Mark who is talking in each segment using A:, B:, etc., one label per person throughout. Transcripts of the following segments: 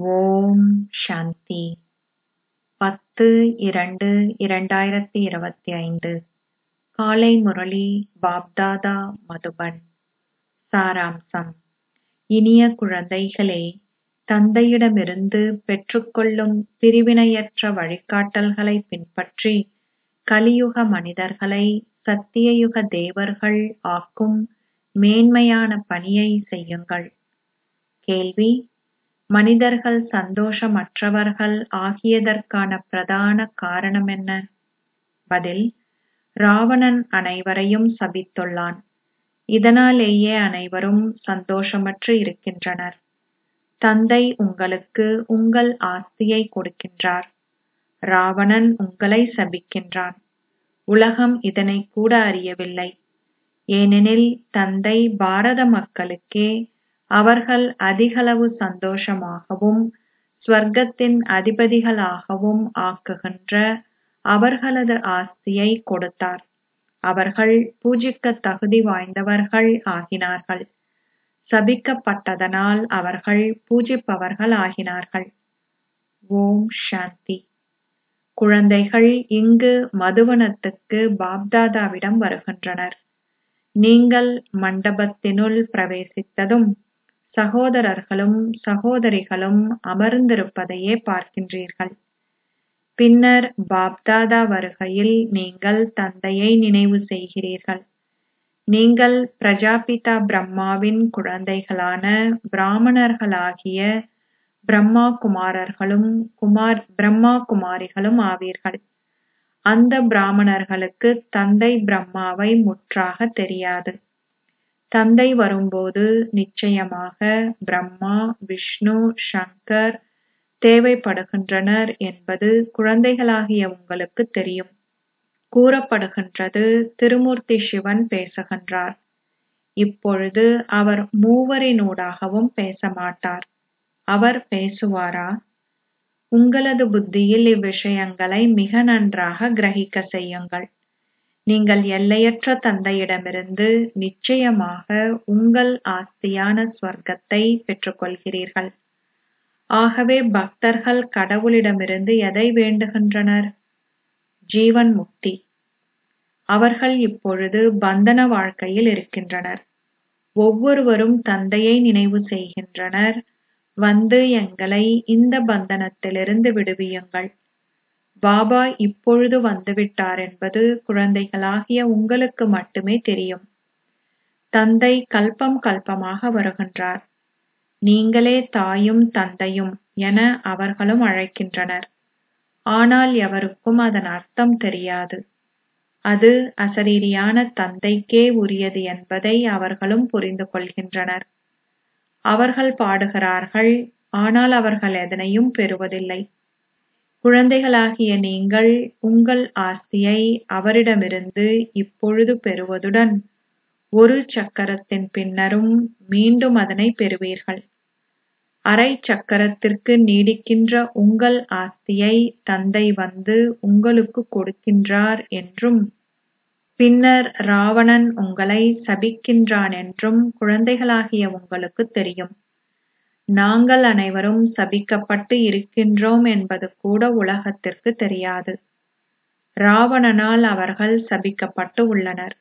A: ஓம் சாந்தி 10-2-2025 காலை முரளி பாப்தாதா மதுபன். சாராம்சம். இனிய குழந்தைகளே, தந்தையிடமிருந்து பெற்றுக்கொள்ளும் பிரிவினையற்ற வழிகாட்டல்களை பின்பற்றி கலியுக மனிதர்களை சத்தியயுக தேவர்கள் ஆக்கும் மேன்மையான பணியை செய்யுங்கள். கேள்வி: மனிதர்கள் சந்தோஷமற்றவர்கள் ஆகியதற்கான பிரதான காரணம் என்ன? பதில்: ராவணன் அனைவரையும் சபித்துள்ளான். இதனாலேயே அனைவரும் சந்தோஷமற்று இருக்கின்றனர். தந்தை உங்களுக்கு உங்கள் ஆஸ்தியை கொடுக்கின்றார். ராவணன் உங்களை சபிக்கின்றான். உலகம் இதனை கூட அறியவில்லை. ஏனெனில் தந்தை பாரத மக்களுக்கே அவர்கள் அதிகளவு சந்தோஷமாகவும் ஸ்வர்க்கத்தின் அதிபதிகளாகவும் ஆக்குகின்ற அவர்களது ஆஸ்தியை கொடுத்தார். அவர்கள் பூஜிக்க தகுதி வாய்ந்தவர்கள் ஆகினார்கள். சபிக்கப்பட்டதனால் அவர்கள் பூஜிப்பவர்கள் ஆகினார்கள். ஓம் சாந்தி. குழந்தைகள் இங்கு மதுவனத்துக்கு பாப்தாதாவிடம் வருகின்றனர். நீங்கள் மண்டபத்தினுள் பிரவேசித்ததும் சகோதரர்களும் சகோதரிகளும் அமர்ந்திருப்பதையே பார்க்கின்றீர்கள். பின்னர் பாப்தாதா வருகையில் நீங்கள் தந்தையை நினைவு செய்கிறீர்கள். நீங்கள் பிரஜாபிதா பிரம்மாவின் குழந்தைகளான பிராமணர்களாகிய பிரம்மா குமாரர்களும் பிரம்மா குமாரிகளும் ஆவீர்கள். அந்த பிராமணர்களுக்கு தந்தை பிரம்மாவை முற்றாக தெரியாது. தந்தை வரும்போது நிச்சயமாக பிரம்மா, விஷ்ணு, சங்கர் தேவைப்படுகின்றனர் என்பது குழந்தைகளாகிய உங்களுக்கு தெரியும். கூறப்படுகின்றது, திருமூர்த்தி சிவன் பேசுகின்றார். இப்பொழுது அவர் மூவரினூடாகவும் பேச மாட்டார். அவர் பேசுவாரா? உங்களது புத்தியில் இவ்விஷயங்களை மிக நன்றாக கிரகிக்க செய்யுங்கள். நீங்கள் எல்லையற்ற தந்தையிடமிருந்து நிச்சயமாக உங்கள் ஆஸ்தியான ஸ்வர்க்கத்தை பெற்றுக்கொள்கிறீர்கள். ஆகவே பக்தர்கள் கடவுளிடமிருந்து எதை வேண்டுகின்றனர்? ஜீவன் முக்தி. அவர்கள் இப்பொழுது பந்தன வாழ்க்கையில் இருக்கின்றனர். ஒவ்வொருவரும் தந்தையை நினைவு செய்கின்றனர். வந்து எங்களை இந்த பந்தனத்திலிருந்து விடுவியுங்கள். பாபா இப்பொழுது வந்துவிட்டார் என்பது குழந்தைகளாகிய உங்களுக்கு மட்டுமே தெரியும். தந்தை கல்பம் கல்பமாக வருகின்றார். நீங்களே தாயும் தந்தையும் என அவர்களும் அழைக்கின்றனர். ஆனால் எவருக்கும் அதன் அர்த்தம் தெரியாது. அது அசரீரியான தந்தைக்கே உரியது என்பதை அவர்களும் புரிந்து கொள்கின்றனர். அவர்கள் பாடுகிறார்கள், ஆனால் அவர்கள் எதனையும் பெறுவதில்லை. குழந்தைகளாகிய நீங்கள் உங்கள் ஆஸ்தியை அவரிடமிருந்து இப்பொழுது பெறுவதுடன் ஒரு சக்கரத்தின் பின்னரும் மீண்டும் அதனை பெறுவீர்கள். அரை சக்கரத்திற்கு நீடிக்கின்ற உங்கள் ஆஸ்தியை தந்தை வந்து உங்களுக்கு கொடுக்கின்றார் என்றும் பின்னர் ராவணன் உங்களை சபிக்கின்றான் என்றும் குழந்தைகளாகிய உங்களுக்கு தெரியும். நாங்கள் அனைவரும் சபிக்கப்பட்டு இருக்கின்றோம் என்பது கூட உலகத்திற்கு தெரியாது. ராவணனால் அவர்கள் சபிக்கப்பட்டு உள்ளனர்.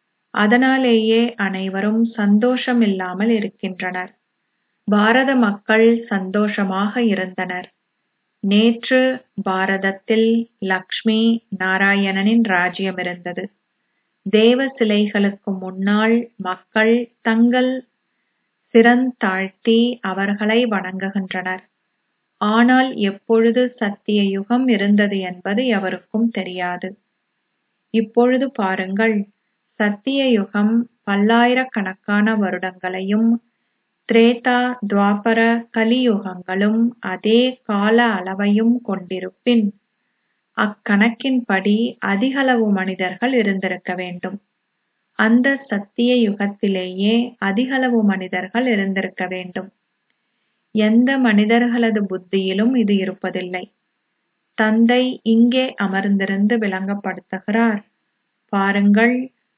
A: அதனாலேயே அனைவரும் சந்தோஷமில்லாமல் இருக்கின்றனர். பாரத மக்கள் சந்தோஷமாக இருந்தனர். நேற்று பாரதத்தில் லக்ஷ்மி நாராயணனின் ராஜ்யம் இருந்தது. தேவ சிலைகளுக்கு முன்னால் மக்கள் தங்கள் சிரந்தாழ்த்தி அவர்களை வணங்குகின்றனர். ஆனால் எப்பொழுது சத்திய யுகம் இருந்தது என்பது எவருக்கும் தெரியாது. இப்பொழுது பாருங்கள், சத்திய யுகம் பல்லாயிரக்கணக்கான வருடங்களையும் திரேதா துவாபர கலியுகங்களும் அதே கால அளவையும் கொண்டிருப்பின் அக்கணக்கின்படி அதிகளவு மனிதர்கள் இருந்திருக்க வேண்டும். அந்த சத்திய யுகத்திலேயே அதிகளவு மனிதர்கள் இருந்திருக்க வேண்டும். எந்த மனிதர்களது புத்தியிலும் இது இருப்பதில்லை. தந்தை இங்கே அமர்ந்திருந்து விளங்கப்படுத்துகிறார். பாருங்கள்,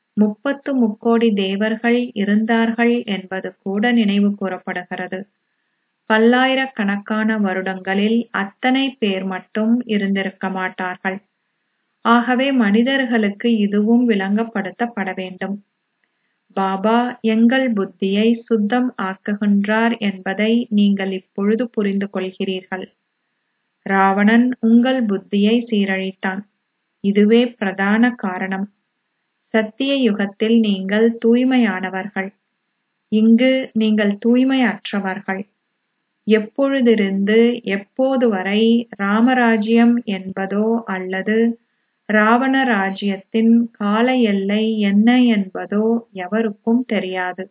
A: 30 முக்கோடி தேவர்கள் இருந்தார்கள் என்பது கூட நினைவு கூறப்படுகிறது. பல்லாயிரக்கணக்கான வருடங்களில் அத்தனை பேர் மட்டும் இருந்திருக்க மாட்டார்கள். ஆகவே மனிதர்களுக்கு இதுவும் விளங்கப்படுத்தப்பட வேண்டும். பாபா எங்கள் புத்தியை சுத்தம் ஆக்குகின்றார் என்பதை நீங்கள் இப்பொழுது புரிந்து கொள்கிறீர்கள். ராவணன் உங்கள் புத்தியை சீரழித்தான். இதுவே பிரதான காரணம். சத்திய யுகத்தில் நீங்கள் தூய்மையானவர்கள். இங்கு நீங்கள் தூய்மையற்றவர்கள். எப்பொழுதிருந்து எப்போது வரை ராமராஜ்யம் என்பதோ அல்லது ராவண ராஜ்யத்தின் கால எல்லை என்ன என்பதோ எவருக்கும் தெரியாது.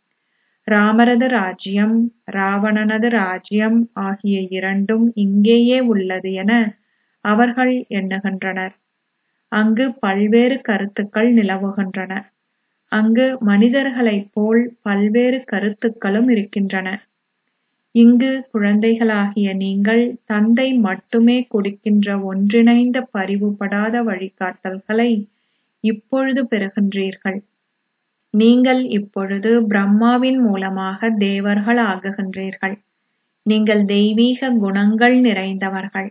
A: ராமரது ராஜ்யம், ராவணனது ராஜ்யம் ஆகிய இரண்டும் இங்கேயே உள்ளது என அவர்கள் எண்ணுகின்றனர். அங்கு பல்வேறு கருத்துக்கள் நிலவுகின்றன. அங்கு மனிதர்களைப் போல் பல்வேறு கருத்துக்களும் இருக்கின்றன. இங்கு குழந்தைகளாகிய நீங்கள் தந்தை மட்டுமே கொடுக்கின்ற ஒன்றிணைந்த பரிவுபடாத வழிகாட்டல்களை இப்பொழுது பெறுகின்றீர்கள். நீங்கள் இப்பொழுது பிரம்மாவின் மூலமாக தேவர்கள் ஆகுகின்றீர்கள். நீங்கள் தெய்வீக குணங்கள் நிறைந்தவர்கள்.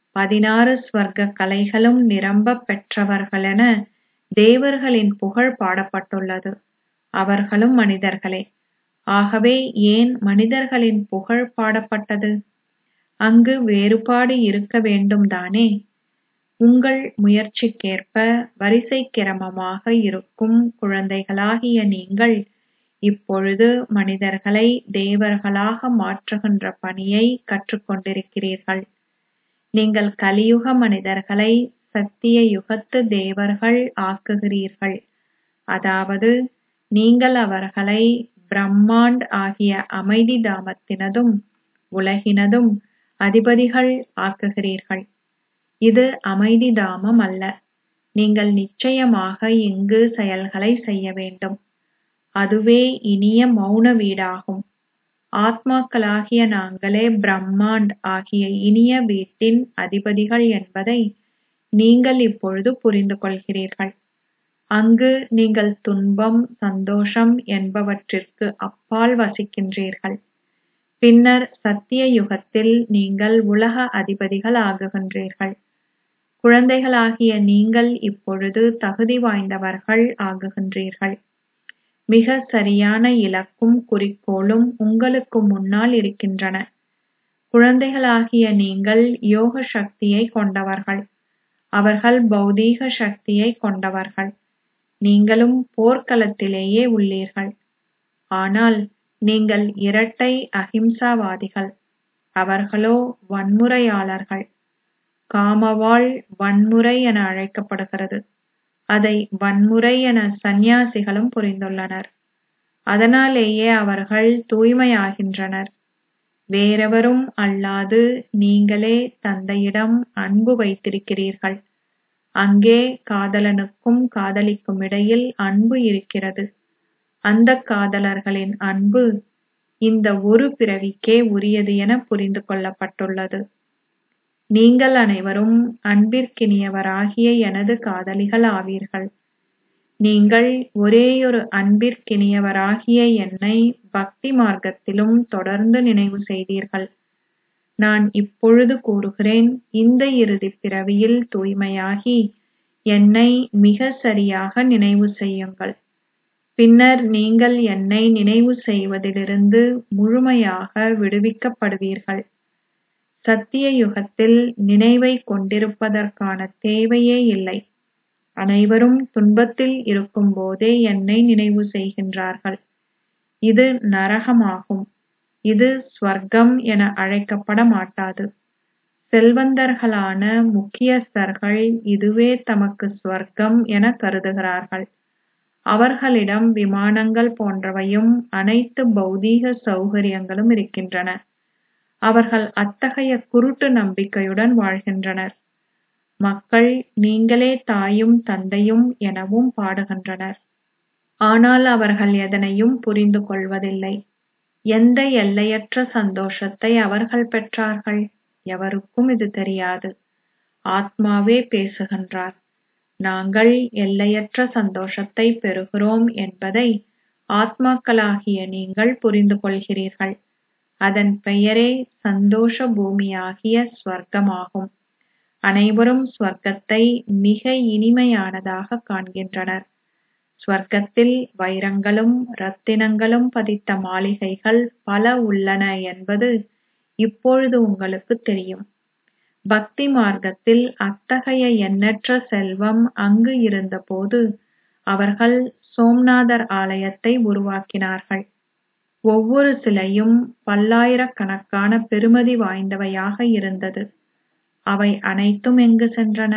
A: 16 ஸ்வர்க்க கலைகளும் நிரம்ப பெற்றவர்களென தேவர்களின் புகழ் பாடப்பட்டுள்ளது. அவர்களும் மனிதர்களே. ஆகவே ஏன் மனிதர்களின் புகழ் பாடப்பட்டது? அங்கு வேறுபாடு இருக்க வேண்டும் தானே? உங்கள் முயற்சிக்கேற்ப வரிசை கிரமமாக இருக்கும் குழந்தைகளாகிய நீங்கள் இப்பொழுது மனிதர்களை தேவர்களாக மாற்றுகின்ற பணியை கற்றுக்கொண்டிருக்கிறீர்கள். நீங்கள் கலியுக மனிதர்களை சத்திய யுகத்து தேவர்கள் ஆக்குகிறீர்கள். அதாவது நீங்கள் அவர்களை பிரம்மாண்ட் ஆகிய அமைதி தாமத்தினதும் உலகினதும் அதிபதிகள் ஆக்குகிறீர்கள். இது அமைதி தாமம் அல்ல. நீங்கள் நிச்சயமாக இங்கு செயல்களை செய்ய வேண்டும். அதுவே இனிய மௌன வீடாகும். ஆத்மாக்களாகிய நாங்களே பிரம்மாண்ட் ஆகிய இனிய வீட்டின் அதிபதிகள் என்பதை நீங்கள் இப்பொழுது புரிந்து கொள்கிறீர்கள். அங்கு நீங்கள் துன்பம், சந்தோஷம் என்பவற்றிற்கு அப்பால் வசிக்கின்றீர்கள். பின்னர் சத்திய யுகத்தில் நீங்கள் உலக அதிபதிகள் ஆகுகின்றீர்கள். குழந்தைகளாகிய நீங்கள் இப்பொழுது தகுதி வாய்ந்தவர்கள் ஆகுகின்றீர்கள். மிக சரியான இலக்கும் குறிக்கோளும் உங்களுக்கு முன்னால் இருக்கின்றன. குழந்தைகளாகிய நீங்கள் யோக சக்தியை கொண்டவர்கள். அவர்கள் பௌதீக சக்தியை கொண்டவர்கள். நீங்களும் போர்க்களத்திலேயே உள்ளீர்கள். ஆனால் நீங்கள் இரட்டை அஹிம்சாவாதிகள். அவர்களோ வன்முறையாளர்கள். காமவாள் வன்முறை என அழைக்கப்படுகிறது. அதை வன்முறை என சந்நியாசிகளும் புரிந்துள்ளனர். அதனாலேயே அவர்கள் தூய்மையாகின்றனர். வேறெவரும் அல்லாது நீங்களே தந்தையிடம் அன்பு வைத்திருக்கிறீர்கள். அங்கே காதலனுக்கும் காதலிக்கும் இடையில் அன்பு இருக்கிறது. அந்த காதலர்களின் அன்பு இந்த ஒரு பிறவிக்கே உரியது என புரிந்து கொள்ளப்பட்டுள்ளது. நீங்கள் அனைவரும் அன்பிற்கினியவராகிய எனது காதலிகள் ஆவீர்கள். நீங்கள் ஒரேயொரு அன்பிற்கினியவராகிய என்னை பக்தி மார்க்கத்திலும் தொடர்ந்து நினைவு செய்தீர்கள். நான் இப்பொழுது கூறுகிறேன், இந்த இறுதிப் பிறவியில் தூய்மையாகி என்னை மிக சரியாக நினைவு செய்யுங்கள். பின்னர் நீங்கள் என்னை நினைவு செய்வதிலிருந்து முழுமையாக விடுவிக்கப்படுவீர்கள். சத்திய யுகத்தில் நினைவை கொண்டிருப்பதற்கான தேவையே இல்லை. அனைவரும் துன்பத்தில் இருக்கும் போதே என்னை நினைவு செய்கின்றார்கள். இது நரகமாகும். இது ஸ்வர்க்கம் என அழைக்கப்பட மாட்டாது. செல்வந்தர்களான முக்கியஸ்தர்கள் இதுவே தமக்கு ஸ்வர்க்கம் என கருதுகிறார்கள். அவர்களிடம் விமானங்கள் போன்றவையும் அனைத்து பௌதீக சௌகரியங்களும் இருக்கின்றன. அவர்கள் அத்தகைய குருட்டு நம்பிக்கையுடன் வாழ்கின்றனர். மக்கள் நீங்களே தாயும் தந்தையும் எனவும் பாடுகின்றனர். ஆனால் அவர்கள் எதனையும் புரிந்து கொள்வதில்லை. எந்த எல்லையற்ற சந்தோஷத்தை அவர்கள் பெற்றார்கள்? எவருக்கும் இது தெரியாது. ஆத்மாவே பேசுகின்றார். நாங்கள் எல்லையற்ற சந்தோஷத்தை பெறுகிறோம் என்பதை ஆத்மாக்களாகிய நீங்கள் புரிந்து கொள்கிறீர்கள். அதன் பெயரே சந்தோஷ பூமியாகிய ஸ்வர்க்கமாகும். அனைவரும் ஸ்வர்க்கத்தை மிக இனிமையானதாக காண்கின்றனர். ஸ்வர்க்கத்தில் வைரங்களும் ரத்தினங்களும் பதித்த மாளிகைகள் பல உள்ளன என்பது இப்பொழுது உங்களுக்கு தெரியும். பக்தி மார்க்கத்தில் அத்தகைய எண்ணற்ற செல்வம் அங்கு இருந்தபோது அவர்கள் சோம்நாதர் ஆலயத்தை உருவாக்கினார்கள். ஒவ்வொரு சிலையும் பல்லாயிரக்கணக்கான பெறுமதி வாய்ந்தவையாக இருந்தது. அவை அனைத்தும் எங்கு சென்றன?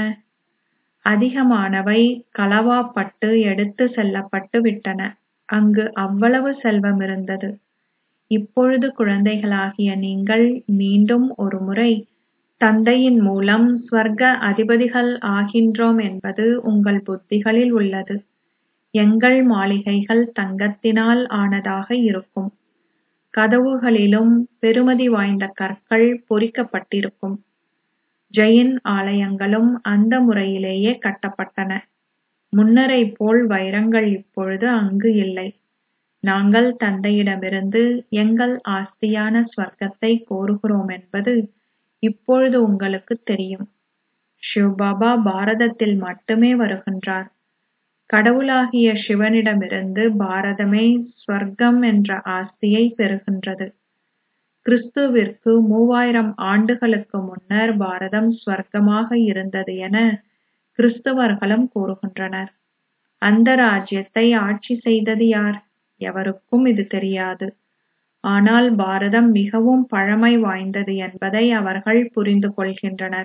A: அதிகமானவை களவாப்பட்டு எடுத்து செல்லப்பட்டு விட்டன. அங்கு அவ்வளவு செல்வம் இருந்தது. இப்பொழுது குழந்தைகளாகிய நீங்கள் மீண்டும் ஒருமுறை தந்தையின் மூலம் ஸ்வர்க்க அதிபதிகள் ஆகின்றோம் என்பது உங்கள் புத்திகளில் உள்ளது. எங்கள் மாளிகைகள் தங்கத்தினால் ஆனதாக இருக்கும். கதவுகளிலும் பெறுமதி வாய்ந்த கற்கள் பொறிக்கப்பட்டிருக்கும். ஜெயின் ஆலயங்களும் அந்த முறையிலேயே கட்டப்பட்டன. முன்னரை போல் வைரங்கள் இப்பொழுது அங்கு இல்லை. நாங்கள் தந்தையிடமிருந்து எங்கள் ஆஸ்தியான ஸ்வர்க்கத்தை கோருகிறோம் என்பது இப்பொழுது உங்களுக்கு தெரியும். சிவபாபா பாரதத்தில் மட்டுமே வருகின்றார். கடவுளாகிய சிவனிடமிருந்து பாரதமே ஸ்வர்க்கம் என்ற ஆஸ்தியை பெறுகின்றது. கிறிஸ்துவிற்கு 3000 ஆண்டுகளுக்கு முன்னர் பாரதம் ஸ்வர்க்கமாக இருந்தது என கிறிஸ்தவர்களும் கூறுகின்றனர். அந்த ராஜ்யத்தை ஆட்சி செய்தது யார்? எவருக்கும் இது தெரியாது. ஆனால் பாரதம் மிகவும் பழமை வாய்ந்தது என்பதை அவர்கள் புரிந்து கொள்கின்றனர்.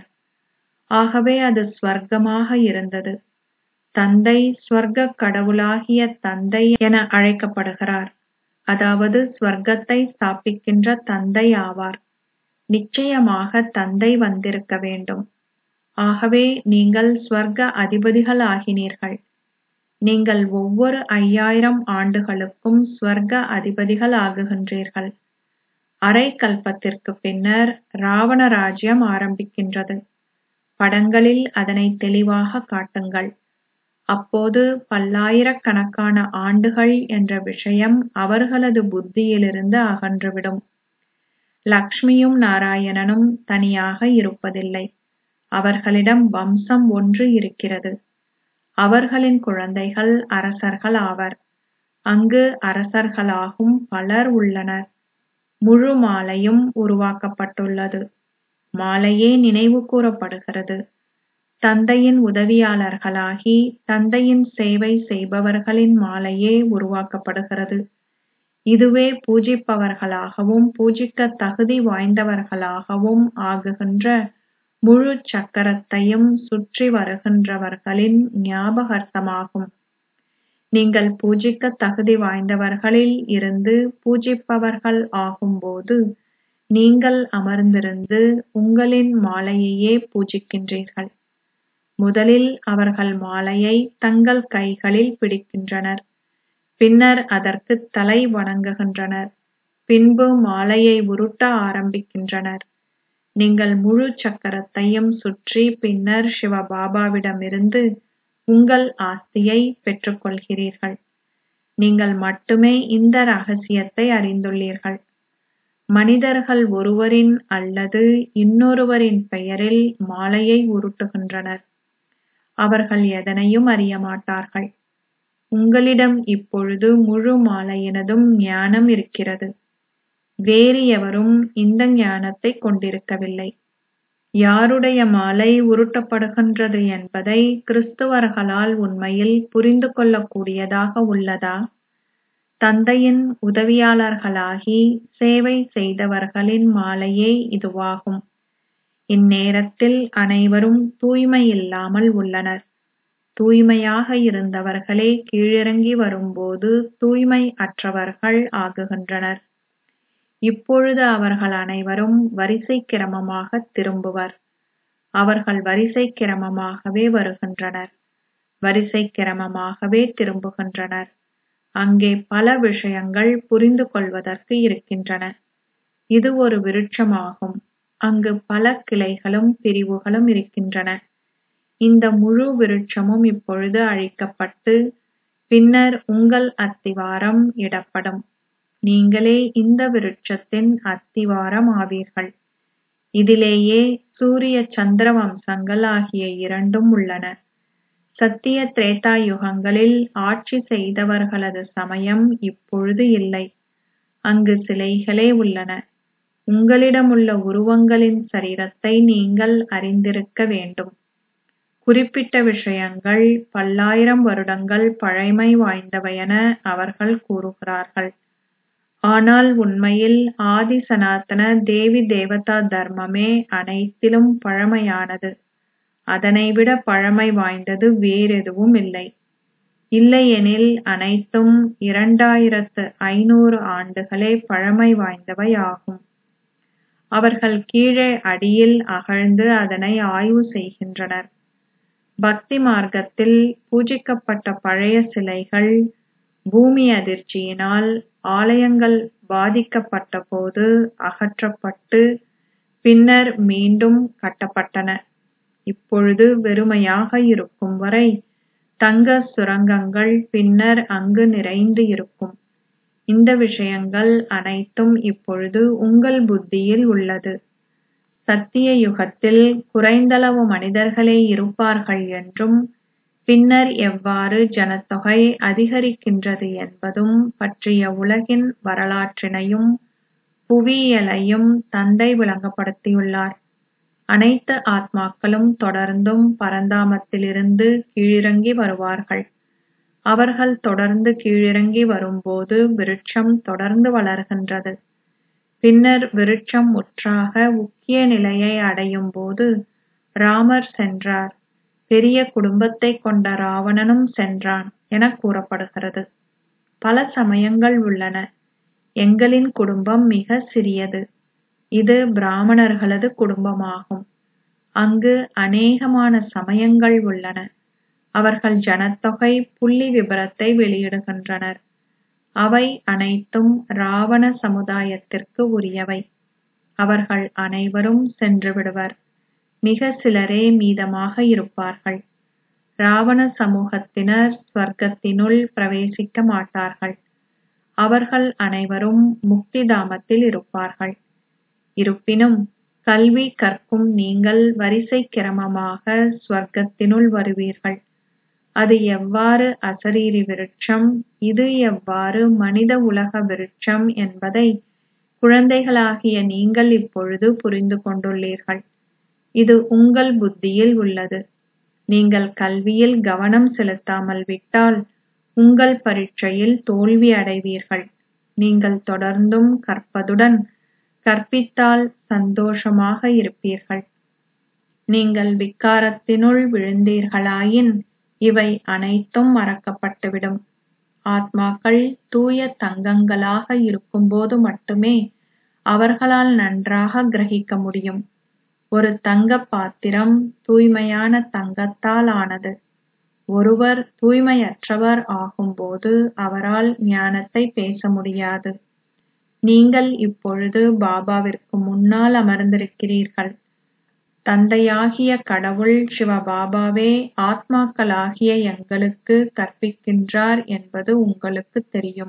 A: ஆகவே அது ஸ்வர்க்கமாக இருந்தது. தந்தை ஸ்வர்க்க கடவுளாகிய தந்தை என அழைக்கப்படுகிறார். அதாவது ஸ்வர்க்கத்தை ஸ்தாபிக்கின்ற தந்தை ஆவார். நிச்சயமாக தந்தை வந்திருக்க வேண்டும். ஆகவே நீங்கள் ஸ்வர்க்க அதிபதிகள் ஆகினீர்கள். நீங்கள் ஒவ்வொரு 5000 ஆண்டுகளுக்கும் ஸ்வர்க்க அதிபதிகள் ஆகுகின்றீர்கள். அரை கல்பத்திற்கு பின்னர் ராவண ராஜ்யம் ஆரம்பிக்கின்றது. படங்களில் அதனை தெளிவாக காட்டுங்கள். அப்போது பல்லாயிரக்கணக்கான ஆண்டுகள் என்ற விஷயம் அவர்களது புத்தியிலிருந்து அகன்றுவிடும். லக்ஷ்மியும் நாராயணனும் தனியாக இருப்பதில்லை. அவர்களிடம் வம்சம் ஒன்று இருக்கிறது. அவர்களின் குழந்தைகள் அரசர்கள் ஆவர். அங்கு அரசர்களாகும் பலர் உள்ளனர். முழு மாலையும் உருவாக்கப்பட்டுள்ளது. மாலையே நினைவு கூறப்படுகிறது. தந்தையின் உதவியாளர்களாகி தந்தையின் சேவை செய்பவர்களின் மாலையே உருவாக்கப்படுகிறது. இதுவே பூஜிப்பவர்களாகவும் பூஜிக்க தகுதி வாய்ந்தவர்களாகவும் ஆகுகின்ற முழு சக்கரத்தையும் சுற்றி வருகின்றவர்களின் ஞாபகார்த்தமாகும். நீங்கள் பூஜிக்க தகுதி வாய்ந்தவர்களில் இருந்து பூஜிப்பவர்கள் ஆகும்போது நீங்கள் அமர்ந்திருந்து உங்களின் மாலையையே பூஜிக்கின்றீர்கள். முதலில் அவர்கள் மாலையை தங்கள் கைகளில் பிடிக்கின்றனர். பின்னர் அதற்கு தலை வணங்குகின்றனர். பின்பு மாலையை உருட்ட ஆரம்பிக்கின்றனர். நீங்கள் முழு சக்கரத்தையும் சுற்றி பின்னர் சிவபாபாவிடமிருந்து உங்கள் ஆஸ்தியை பெற்றுக்கொள்கிறீர்கள். நீங்கள் மட்டுமே இந்த ரகசியத்தை அறிந்துள்ளீர்கள். மனிதர்கள் ஒருவரின் அல்லது இன்னொருவரின் பெயரில் மாலையை உருட்டுகின்றனர். அவர்கள் எதனையும் அறிய மாட்டார்கள். உங்களிடம் இப்பொழுது முழு மாலையினதும் ஞானம் இருக்கிறது. வேறு எவரும் இந்த ஞானத்தை கொண்டிருக்கவில்லை. யாருடைய மாலை உருட்டப்படுகின்றது என்பதை கிறிஸ்துவர்களால் உண்மையில் புரிந்து கொள்ளக்கூடியதாக உள்ளதா? தந்தையின் உதவியாளர்களாகி சேவை செய்தவர்களின் மாலையே இதுவாகும். இந்நேரத்தில் அனைவரும் தூய்மை இல்லாமல் உள்ளனர். தூய்மையாக இருந்தவர்களே கீழிறங்கி வரும்போது தூய்மை அற்றவர்கள் ஆகுகின்றனர். இப்பொழுது அவர்கள் அனைவரும் வரிசை கிரமமாக திரும்புவர். அவர்கள் வரிசை கிரமமாகவே வருகின்றனர். வரிசை கிரமமாகவே திரும்புகின்றனர். அங்கே பல விஷயங்கள் புரிந்து கொள்வதற்கு இருக்கின்றன. இது ஒரு விருட்சமாகும். அங்கு பல கிளைகளும் பிரிவுகளும் இருக்கின்றன. இந்த முழு விருட்சமும் இப்பொழுது அழிக்கப்பட்டு பின்னர் உங்கள் அத்திவாரம் இடப்படும். நீங்களே இந்த விருட்சத்தின் அத்திவாரம் ஆவீர்கள். இதிலேயே சூரிய சந்திர வம்சங்கள் ஆகிய இரண்டும் உள்ளன. சத்திய திரேதா யுகங்களில் ஆட்சி செய்தவர்களது சமயம் இப்பொழுது இல்லை. அங்கு சிலைகளே உள்ளன. உங்களிடமுள்ள உருவங்களின் சரீரத்தை நீங்கள் அறிந்திருக்க வேண்டும். குறிப்பிட்ட விஷயங்கள் பல்லாயிரம் வருடங்கள் பழைமை வாய்ந்தவையென அவர்கள் கூறுகிறார்கள். ஆனால் உண்மையில் ஆதி சனாதன தேவி தேவதா தர்மமே அனைத்திலும் பழமையானது. அதனைவிட பழமை வாய்ந்தது வேறெதுவும் இல்லை. இல்லையெனில் அனைத்தும் 2500 ஆண்டுகளே பழமை வாய்ந்தவை ஆகும். அவர்கள் கீழே அடியில் அகழ்ந்து அதனை ஆய்வு செய்கின்றனர். பக்தி மார்க்கத்தில் பூஜிக்கப்பட்ட பழைய சிலைகள் பூமி அதிர்ச்சியினால் ஆலயங்கள் பாதிக்கப்பட்ட போது அகற்றப்பட்டு பின்னர் மீண்டும் கட்டப்பட்டன. இப்பொழுது வெறுமையாக இருக்கும் வரை தங்க சுரங்கங்கள் பின்னர் அங்கு நிறைந்து இருக்கும். இந்த விஷயங்கள் அனைத்தும் இப்பொழுது உங்கள் புத்தியில் உள்ளது. சத்திய யுகத்தில் குறைந்தளவு மனிதர்களே இருப்பார்கள் என்றும் பின்னர் எவ்வாறு ஜனத்தொகை அதிகரிக்கின்றது என்பதும் பற்றிய உலகின் வரலாற்றினையும் புவியியலையும் தந்தை விளங்கப்படுத்தியுள்ளார். அனைத்து ஆத்மாக்களும் தொடர்ந்தும் பரந்தாமத்திலிருந்து கீழிறங்கி வருவார்கள். அவர்கள் தொடர்ந்து கீழிறங்கி வரும்போது விருட்சம் தொடர்ந்து வளர்கின்றது. பின்னர் விருட்சம் முற்றாக உக்கிய நிலையை அடையும் போது ராமர் சென்றார், பெரிய குடும்பத்தை கொண்ட ராவணனும் சென்றான் என கூறப்படுகிறது. பல சமயங்கள் உள்ளன. எங்களின் குடும்பம் மிக சிறியது. இது பிராமணர்களது குடும்பமாகும். அங்கு அநேகமான சமயங்கள் உள்ளன. அவர்கள் ஜனத்தொகை புள்ளி விபரத்தை வெளியிடுகின்றனர். அவை அனைத்தும் ராவண சமுதாயத்திற்கு உரியவை. அவர்கள் அனைவரும் சென்று விடுவர். மிக சிலரே மீதமாக இருப்பார்கள். ராவண சமூகத்தினர் ஸ்வர்க்கத்தினுள் பிரவேசிக்க மாட்டார்கள். அவர்கள் அனைவரும் முக்தி தாமத்தில் இருப்பார்கள். இருப்பினும் கல்வி கற்கும் நீங்கள் வரிசை கிரமமாக ஸ்வர்க்கத்தினுள் வருவீர்கள். அது எவ்வாறு அசரீரி விருட்சம், இது எவ்வாறு மனித உலக விருட்சம் என்பதை குழந்தைகளாகிய நீங்கள் இப்பொழுது புரிந்து கொண்டுள்ளீர்கள். இது உங்கள் புத்தியில் உள்ளது. நீங்கள் கல்வியில் கவனம் செலுத்தாமல் விட்டால் உங்கள் பரீட்சையில் தோல்வி அடைவீர்கள். நீங்கள் தொடர்ந்தும் கற்பதுடன் கற்பித்தால் சந்தோஷமாக இருப்பீர்கள். நீங்கள் விக்காரத்தினுள் விழுந்தீர்களாயின் இவை அனைத்தும் மறக்கப்பட்டுவிடும். ஆத்மாக்கள் தூய தங்கங்களாக இருக்கும்போது மட்டுமே அவர்களால் நன்றாக கிரகிக்க முடியும். ஒரு தங்க பாத்திரம் தூய்மையான தங்கத்தால் ஆனது. ஒருவர் தூய்மையற்றவர் ஆகும்போது அவரால் ஞானத்தை பேச முடியாது. நீங்கள் இப்பொழுது பாபாவிற்கு முன்னால் அமர்ந்திருக்கிறீர்கள். தந்தையாகிய கடவுள் சிவபாபாவே ஆத்மாக்களாகிய எங்களுக்கு கற்பிக்கின்றார் என்பது உங்களுக்கு தெரியும்.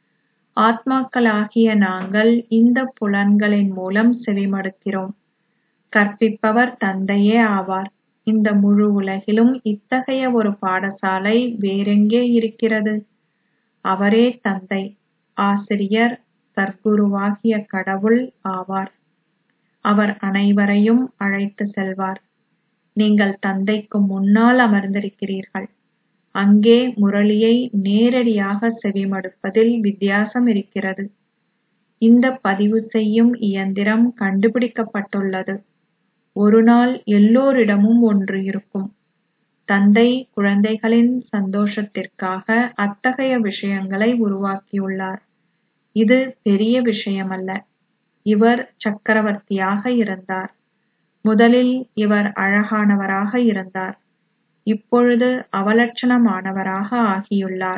A: ஆத்மாக்களாகிய நாங்கள் இந்த புலன்களின் மூலம் செவிமடுக்கிறோம். கற்பிப்பவர் தந்தையே ஆவார். இந்த முழு உலகிலும் இத்தகைய ஒரு பாடசாலை வேறெங்கே இருக்கிறது? அவரே தந்தை, ஆசிரியர், சர்க்குருவாகிய கடவுள் ஆவார். அவர் அனைவரையும் அழைத்து செல்வார். நீங்கள் தந்தைக்கு முன்னால் அமர்ந்திருக்கிறீர்கள். அங்கே முரளியை நேரடியாக செவிமடுப்பதில் வித்தியாசம் இருக்கிறது. இந்த பதிவு செய்யும் இயந்திரம் கண்டுபிடிக்கப்பட்டுள்ளது. ஒரு நாள் எல்லோரிடமும் ஒன்று இருக்கும். தந்தை குழந்தைகளின் சந்தோஷத்திற்காக அத்தகைய விஷயங்களை உருவாக்கியுள்ளார். இது பெரிய விஷயமல்ல. இவர் சக்கரவர்த்தியாக இருந்தார். முதலில் இவர் அழகானவராக இருந்தார். இப்பொழுது அவலட்சணமானவராக ஆகியுள்ளார்.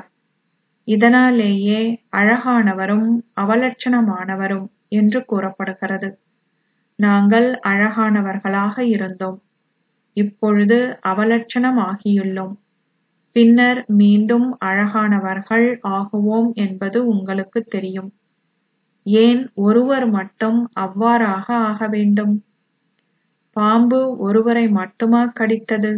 A: இதனாலேயே அழகானவரும் அவலட்சணமானவரும் என்று கூறப்படுகிறது. நாங்கள் அழகானவர்களாக இருந்தோம். இப்பொழுது அவலட்சணம் ஆகியுள்ளோம். பின்னர் மீண்டும் அழகானவர்கள் ஆகுவோம் என்பது உங்களுக்கு தெரியும். ஏன் ஒருவர் மட்டும் அவ்வாறாக ஆக வேண்டும்? பாம்பு ஒருவரை மட்டுமா கடித்தது?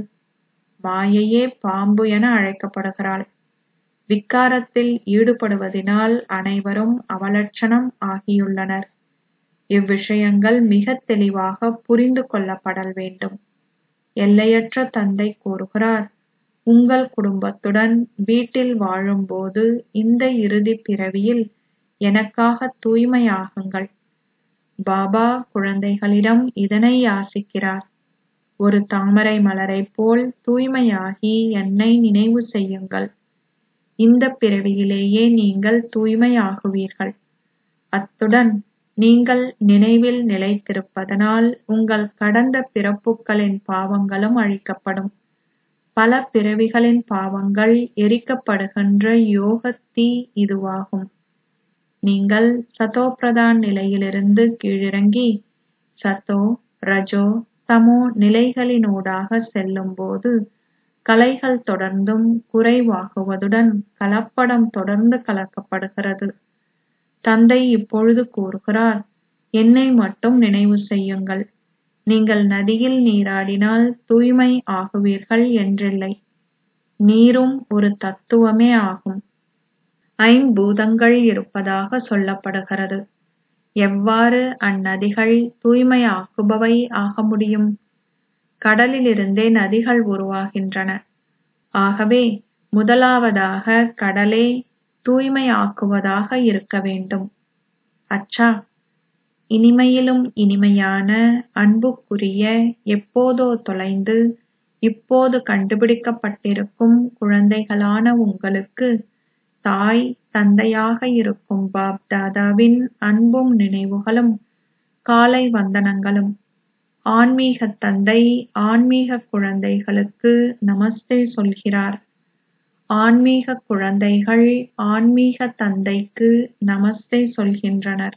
A: மாயையே பாம்பு என அழைக்கப்படுகிறாள். விக்காரத்தில் ஈடுபடுவதினால் அனைவரும் அவலட்சணம் ஆகியுள்ளனர். இவ்விஷயங்கள் மிகத் தெளிவாக புரிந்து கொள்ளப்படல் வேண்டும். எல்லையற்ற தந்தை கூறுகிறார், உங்கள் குடும்பத்துடன் வீட்டில் வாழும்போது இந்த இறுதிப் பிறவியில் எனக்காக தூய்மையாகுங்கள். பாபா குழந்தைகளிடம் இதனை யாசிக்கிறார். ஒரு தாமரை மலரைப் போல் தூய்மையாகி என்னை நினைவு செய்யுங்கள். இந்த பிறவியிலேயே நீங்கள் தூய்மையாகுவீர்கள். அத்துடன் நீங்கள் நினைவில் நிலைத்திருப்பதனால் உங்கள் கடந்த பிறப்புகளின் பாவங்களும் அழிக்கப்படும். பல பிறவிகளின் பாவங்கள் எரிக்கப்படுகின்ற யோகத் தீ இதுவாகும். நீங்கள் சதோபிரதான் நிலையிலிருந்து கீழிறங்கி சதோ, ரஜோ, தமோ நிலைகளினூடாக செல்லும்போது கலைகள் தொடர்ந்தும் குறைவாகுவதுடன் கலப்படம் தொடர்ந்து கலக்கப்படுகிறது. தந்தை இப்பொழுது கூறுகிறார், என்னை மட்டும் நினைவு செய்யுங்கள். நீங்கள் நதியில் நீராடினால் தூய்மை ஆகுவீர்கள் என்றில்லை. நீரும் ஒரு தத்துவமே ஆகும். ஐம்பூதங்கள் இருப்பதாக சொல்லப்படுகிறது. எவ்வாறு அந்நதிகள் தூய்மையாக்குபவை ஆக முடியும்? கடலிலிருந்தே நதிகள் உருவாகின்றன. ஆகவே முதலாவதாக கடலே தூய்மையாக்குவதாக இருக்க வேண்டும். அச்சா, இனிமையிலும் இனிமையான அன்புக்குரிய எப்போதோ தொலைந்து இப்போது கண்டுபிடிக்கப்பட்டிருக்கும் குழந்தைகளான உங்களுக்கு தாய் தந்தையாக இருக்கும் பாப் தாதாவின் அன்பும் நினைவுகளும் காலை வந்தனங்களும். ஆன்மீக தந்தை ஆன்மீக குழந்தைகளுக்கு நமஸ்தே சொல்கிறார். ஆன்மீக குழந்தைகள் ஆன்மீக தந்தைக்கு நமஸ்தே சொல்கின்றனர்.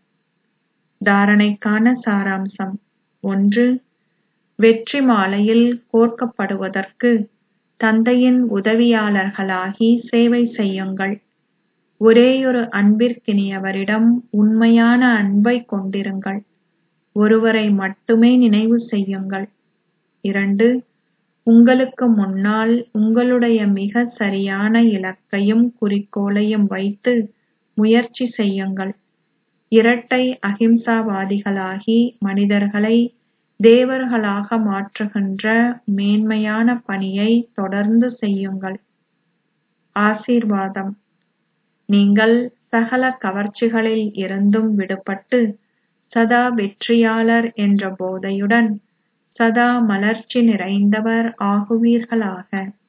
A: தாரணைக்கான சாராம்சம் 1. வெற்றி மாலையில் கோர்க்கப்படுவதற்கு தந்தையின் உதவியாளர்களாகி சேவை செய்யுங்கள். ஒரேயொரு அன்பிற்கினியவரிடம் உண்மையான அன்பை கொண்டிருங்கள். ஒருவரை மட்டுமே நினைவு செய்யுங்கள். 2. உங்களுக்கு முன்னால் உங்களுடைய மிக சரியான இலக்கையும் குறிக்கோளையும் வைத்து முயற்சி செய்யுங்கள். இரட்டை அகிம்சாவாதிகளாகி மனிதர்களை தேவர்களாக மாற்றுகின்ற மேன்மையான பணியை தொடர்ந்து செய்யுங்கள். ஆசீர்வாதம். நீங்கள் சகல கவர்ச்சிகளில் இருந்தும் விடுபட்டு சதா வெற்றியாளர் என்ற போதையுடன் சதா மலர்ச்சி நிறைந்தவர் ஆகுவீர்களாக.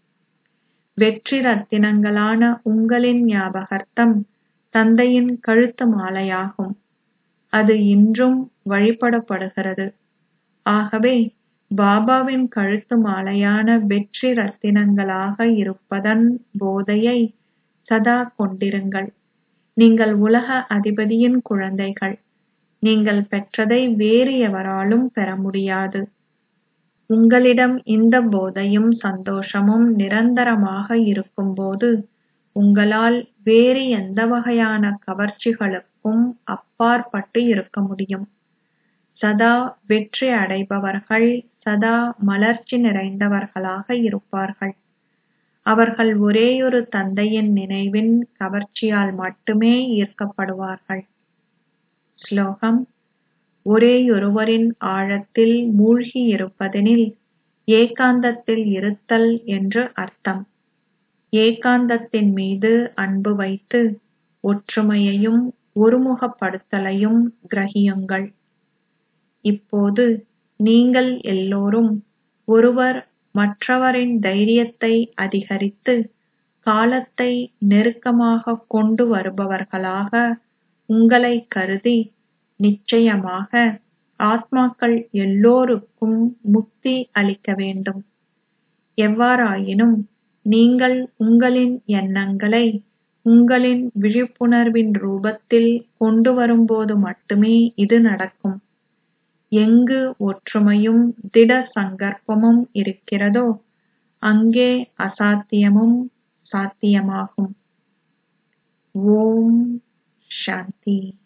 A: வெற்றி ரத்தினங்களான உங்களின் ஞாபகார்த்தம் தந்தையின் கழுத்து மாலையாகும். அது இன்றும் வழிபடப்படுகிறது. ஆகவே பாபாவின் கழுத்து மாலையான வெற்றி ரத்தினங்களாக இருப்பதன் போதையை சதா கொண்டிருங்கள். நீங்கள் உலக அதிபதியின் குழந்தைகள். நீங்கள் பெற்றதை வேறு எவராலும் பெற முடியாது. உங்களிடம் இந்த போதையும் சந்தோஷமும் நிரந்தரமாக இருக்கும்போது உங்களால் வேறு எந்த வகையான கவர்ச்சிகளுக்கும் அப்பாற்பட்டு இருக்க முடியும். சதா வெற்றி அடைபவர்கள் சதா மலர்ச்சி நிறைந்தவர்களாக இருப்பார்கள். அவர்கள் ஒரேயொரு தந்தையின் நினைவின் கவர்ச்சியால் மட்டுமே ஈர்க்கப்படுவார்கள். ஸ்லோகம். ஒரேயொருவரின் ஆழத்தில் மூழ்கி இருப்பதெனில் ஏகாந்தத்தில் இருத்தல் என்று அர்த்தம். ஏகாந்தத்தின் மீது அன்பு வைத்து ஒற்றுமையையும் ஒருமுகப்படுத்தலையும் கிரகியுங்கள். இப்போது நீங்கள் எல்லோரும் ஒருவர் மற்றவரின் தைரியத்தை அதிகரித்து காலத்தை நெருக்கமாக கொண்டு வருபவர்களாக உங்களை கருதி நிச்சயமாக ஆத்மாக்கள் எல்லோருக்கும் முக்தி அளிக்க வேண்டும். எவ்வாறாயினும் நீங்கள் உங்களின் எண்ணங்களை உங்களின் விழிப்புணர்வின் ரூபத்தில் கொண்டு வரும்போது மட்டுமே இது நடக்கும். எங்கு ஒற்றுமையும் திட சங்கற்பமும் இருக்கிறதோ அங்கே அசாத்தியமும் சாத்தியமாகும். ஓம் சாந்தி.